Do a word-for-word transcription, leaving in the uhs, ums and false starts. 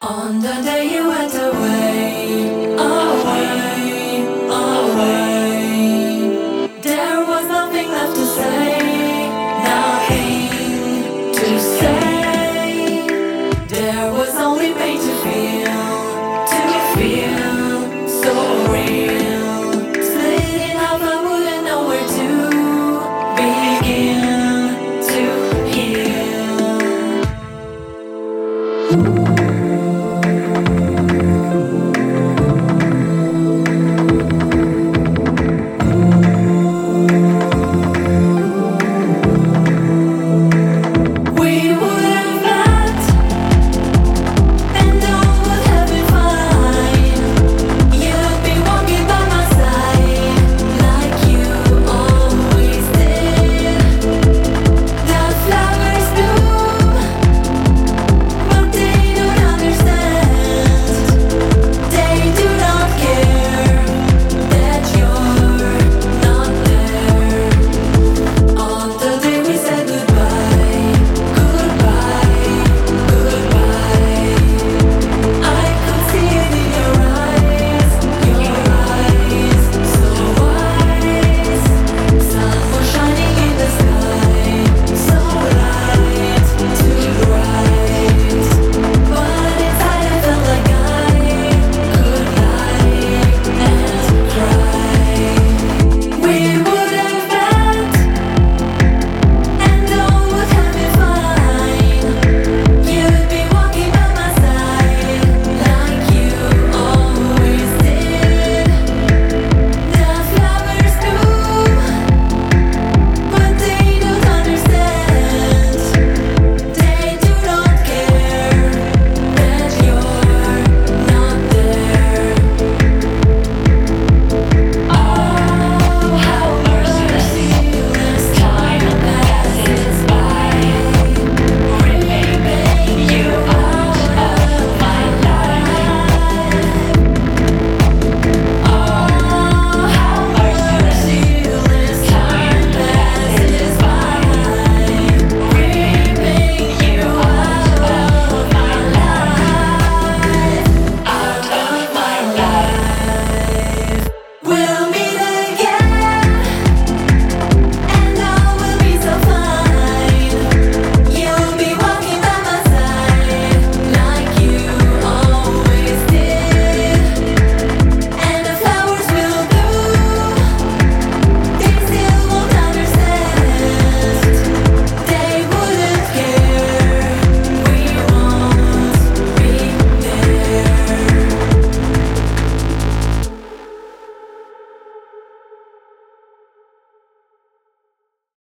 On the day you went away, away, away, there was nothing left to say, nothing to say. There was only pain to feel, to feel so real. Split in half, I wouldn't know where to begin to heal.